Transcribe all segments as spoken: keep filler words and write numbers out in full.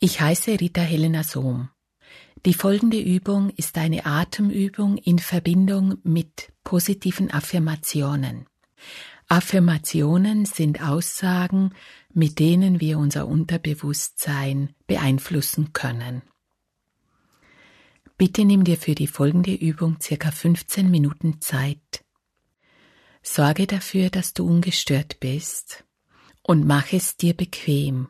Ich heiße Rita Helena Sohm. Die folgende Übung ist eine Atemübung in Verbindung mit positiven Affirmationen. Affirmationen sind Aussagen, mit denen wir unser Unterbewusstsein beeinflussen können. Bitte nimm dir für die folgende Übung circa fünfzehn Minuten Zeit. Sorge dafür, dass du ungestört bist und mach es dir bequem.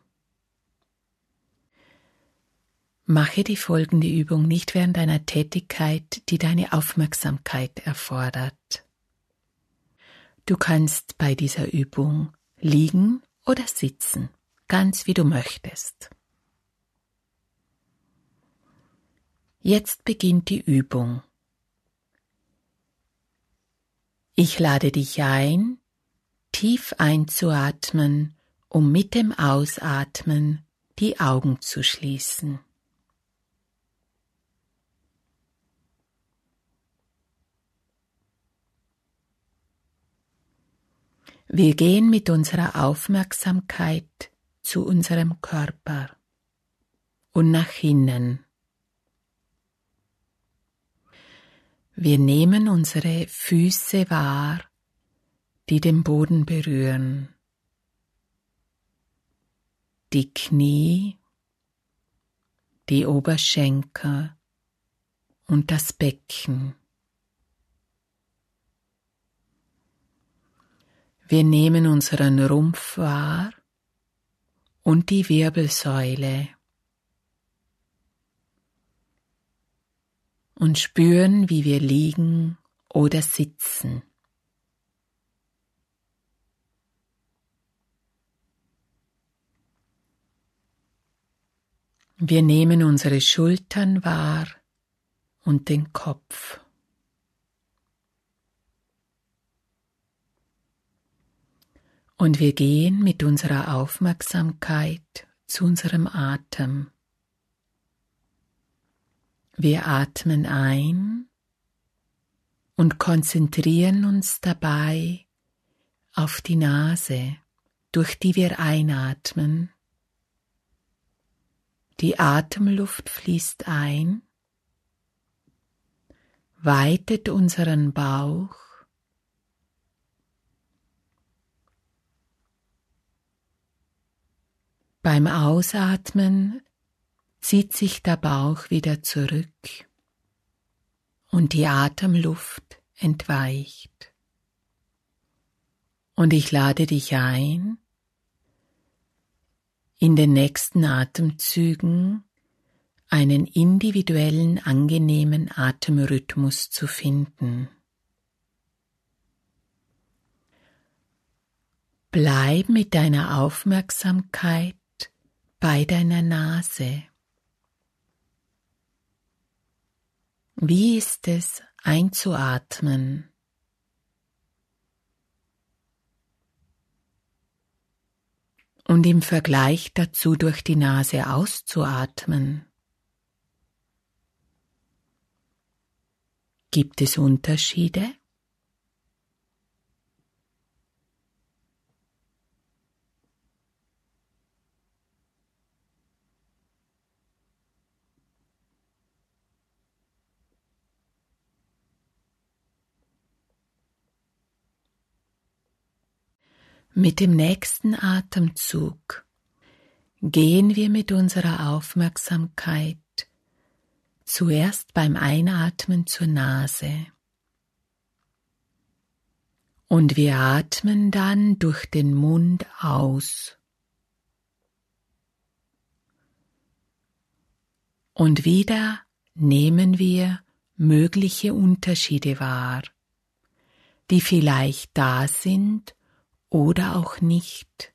Mache die folgende Übung nicht während einer Tätigkeit, die deine Aufmerksamkeit erfordert. Du kannst bei dieser Übung liegen oder sitzen, ganz wie du möchtest. Jetzt beginnt die Übung. Ich lade dich ein, tief einzuatmen, um mit dem Ausatmen die Augen zu schließen. Wir gehen mit unserer Aufmerksamkeit zu unserem Körper und nach innen. Wir nehmen unsere Füße wahr, die den Boden berühren, die Knie, die Oberschenkel und das Becken. Wir nehmen unseren Rumpf wahr und die Wirbelsäule und spüren, wie wir liegen oder sitzen. Wir nehmen unsere Schultern wahr und den Kopf. Und wir gehen mit unserer Aufmerksamkeit zu unserem Atem. Wir atmen ein und konzentrieren uns dabei auf die Nase, durch die wir einatmen. Die Atemluft fließt ein, weitet unseren Bauch Beim Ausatmen zieht sich der Bauch wieder zurück und die Atemluft entweicht. Und ich lade dich ein, in den nächsten Atemzügen einen individuellen, angenehmen Atemrhythmus zu finden. Bleib mit deiner Aufmerksamkeit bei deiner Nase. Wie ist es, einzuatmen? Und im Vergleich dazu durch die Nase auszuatmen? Gibt es Unterschiede? Mit dem nächsten Atemzug gehen wir mit unserer Aufmerksamkeit zuerst beim Einatmen zur Nase und wir atmen dann durch den Mund aus. Und wieder nehmen wir mögliche Unterschiede wahr, die vielleicht da sind oder auch nicht.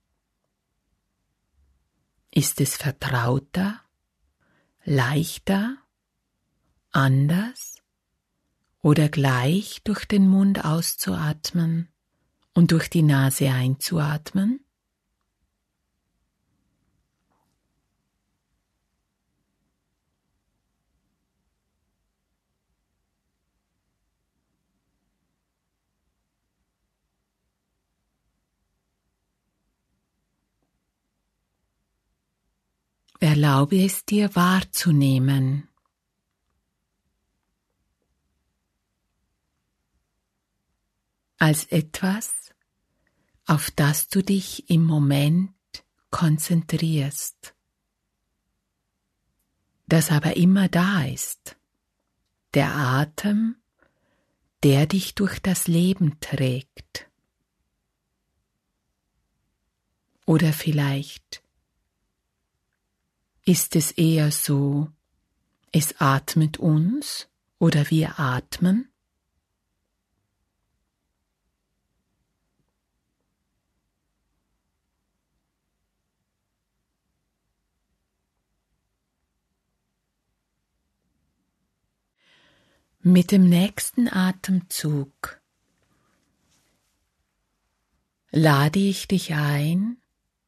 Ist es vertrauter, leichter, anders oder gleich durch den Mund auszuatmen und durch die Nase einzuatmen? Erlaube es dir wahrzunehmen. Als etwas, auf das du dich im Moment konzentrierst, das aber immer da ist, der Atem, der dich durch das Leben trägt. Oder vielleicht ist es eher so, es atmet uns oder wir atmen? Mit dem nächsten Atemzug lade ich dich ein,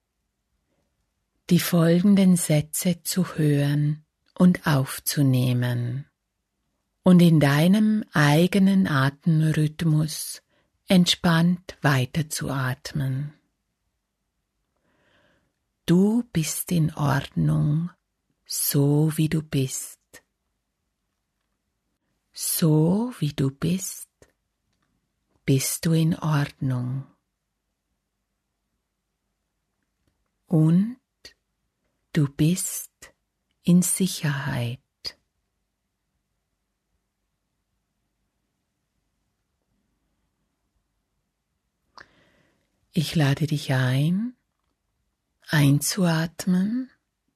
die folgenden Sätze zu hören und aufzunehmen und in deinem eigenen Atemrhythmus entspannt weiterzuatmen. Du bist in Ordnung, so wie du bist. So wie du bist, bist du in Ordnung. Und du bist in Sicherheit. Ich lade dich ein, einzuatmen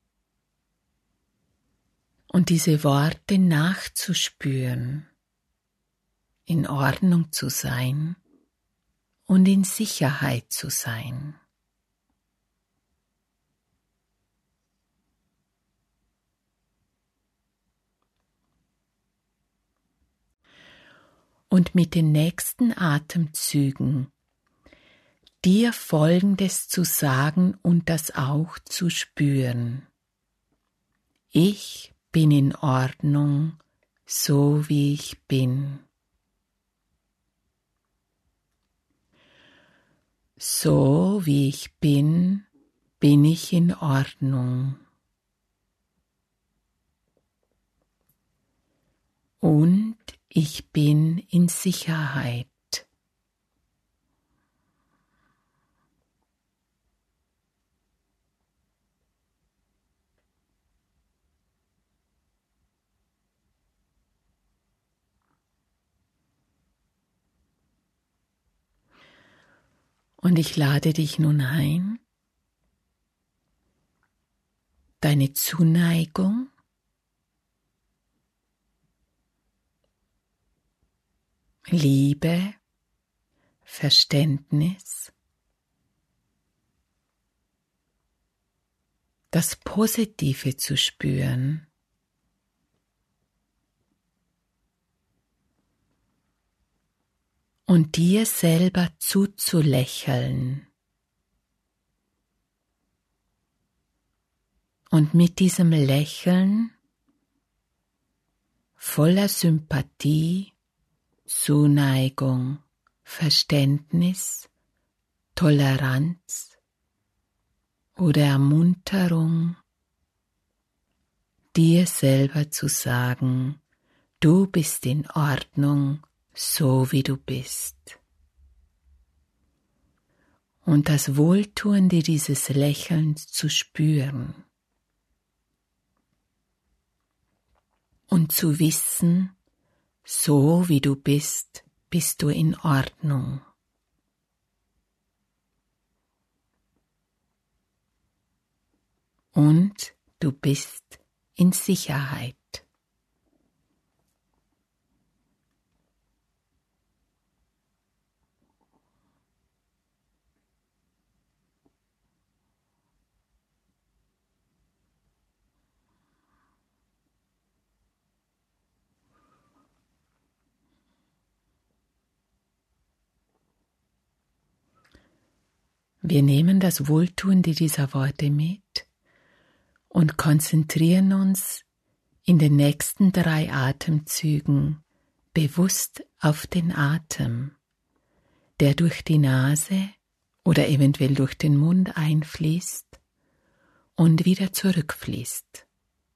und diese Worte nachzuspüren, in Ordnung zu sein und in Sicherheit zu sein. Und mit den nächsten Atemzügen dir Folgendes zu sagen und das auch zu spüren. Ich bin in Ordnung, so wie ich bin. So wie ich bin, bin ich in Ordnung. Und ich bin in Sicherheit. Und ich lade dich nun ein, deine Zuneigung, Liebe, Verständnis, das Positive zu spüren. Und dir selber zuzulächeln. Und mit diesem Lächeln voller Sympathie, Zuneigung, Verständnis, Toleranz oder Ermunterung, dir selber zu sagen, du bist in Ordnung, so wie du bist. Und das Wohltuende dieses Lächelns zu spüren. Und zu wissen, so wie du bist, bist du in Ordnung. Und du bist in Sicherheit. Wir nehmen das Wohltuende dieser Worte mit und konzentrieren uns in den nächsten drei Atemzügen bewusst auf den Atem, der durch die Nase oder eventuell durch den Mund einfließt und wieder zurückfließt.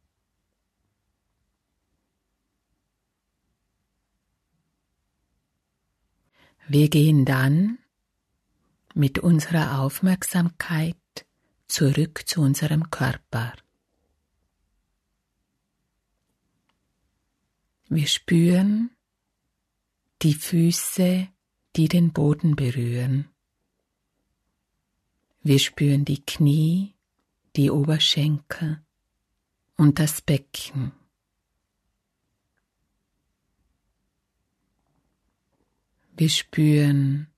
Wir gehen dann mit unserer Aufmerksamkeit zurück zu unserem Körper. Wir spüren die Füße, die den Boden berühren. Wir spüren die Knie, die Oberschenkel und das Becken. Wir spüren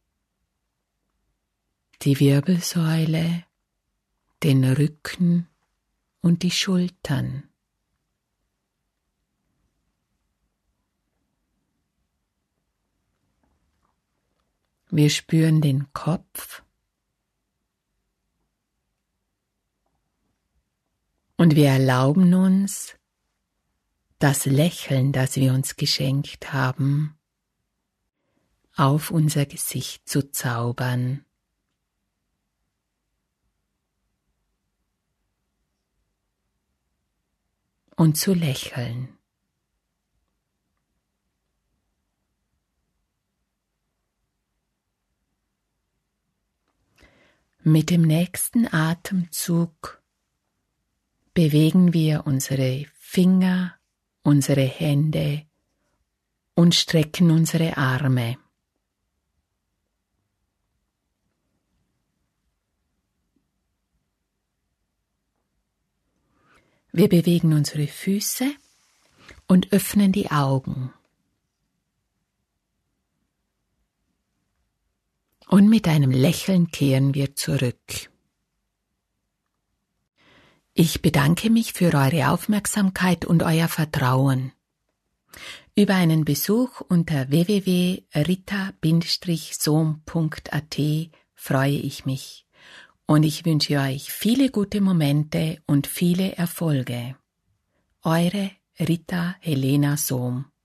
die Wirbelsäule, den Rücken und die Schultern. Wir spüren den Kopf und wir erlauben uns, das Lächeln, das wir uns geschenkt haben, auf unser Gesicht zu zaubern. Und zu lächeln. Mit dem nächsten Atemzug bewegen wir unsere Finger, unsere Hände und strecken unsere Arme. Wir bewegen unsere Füße und öffnen die Augen. Und mit einem Lächeln kehren wir zurück. Ich bedanke mich für eure Aufmerksamkeit und euer Vertrauen. Über einen Besuch unter w w w punkt rita Bindestrich sohm punkt a t freue ich mich. Und ich wünsche euch viele gute Momente und viele Erfolge. Eure Rita Helena Sohm.